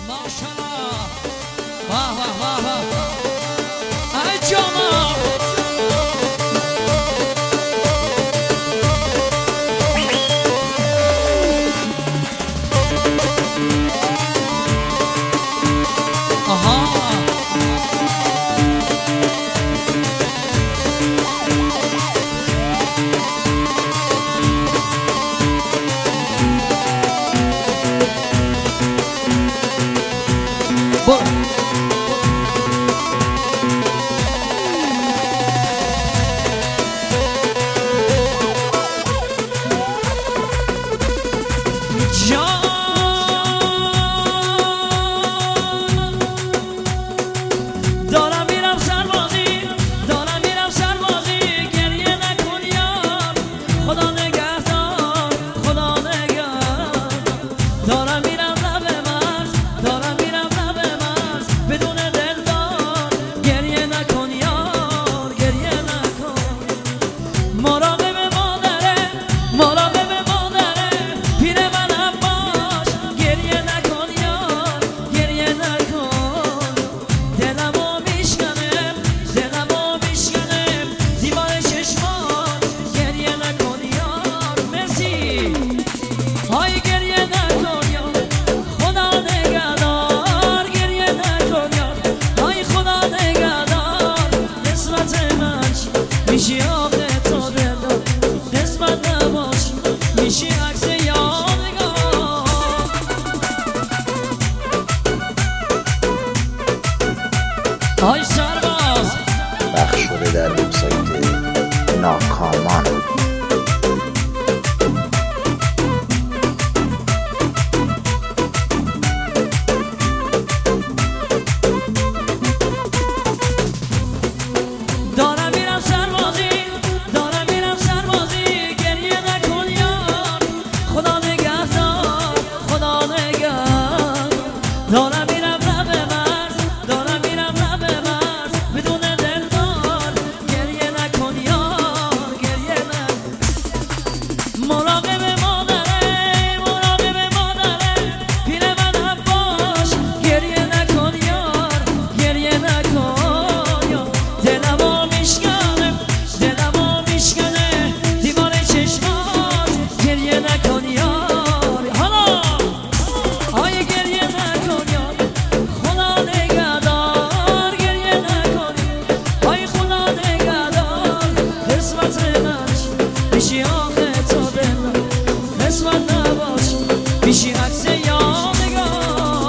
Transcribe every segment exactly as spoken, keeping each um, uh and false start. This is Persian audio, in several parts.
ماشاءالله واه واه واه واه ای جانا های سرباز پخش شده در وبسایت ناکامان. دارم میرم سربازی دارم میرم سربازی گریه نکن یار خدا نگهدار خدا نگهدار دارم میرم لب مرز دارم میرم لب مرز بدون دلدار گریه نکن یار گریه نکن مراقب مادره مراقب مادره پیر من باش گریه نکن یار گریه نکن یار دلمو میشکنه دلمو میشکنه دیوار چشمات گریه نکن یار حالا آیه گریه نکن یار خدا نگهدار گریه نکن آیه خدا نگهدار قسمت من میشی آخه تو دل قسمت نباش میشی عکس یادگار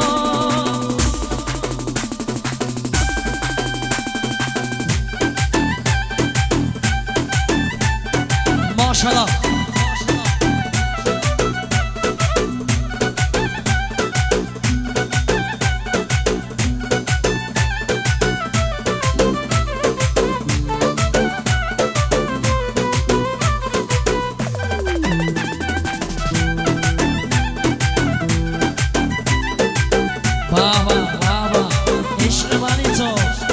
ماشاءالله واه واه واه واه عشق منی تو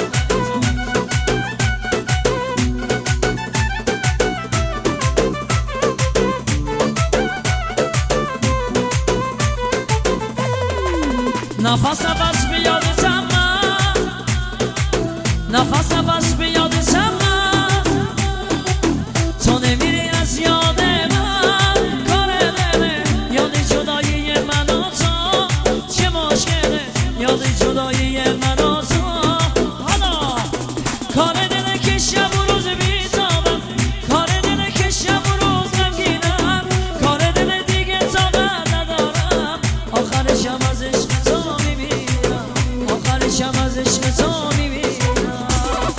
نفس نفس بیادتم من نفس نفس بیادتم من تو نمیری از یاد من کار دله یاد جدایی من و تو چه مشکله یاد جدایی من و تو حالا کار دله که شب و روز بیتابم کار دله که شب و روز غمگینم کار دله دیگه طاقت ندارم آخرشم از عشق تو میبینم آخرشم از عشق تو میبینم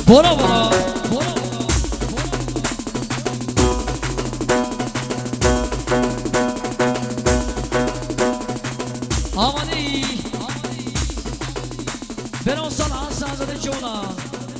برو برو آماده ای برو سال حسن زده جونا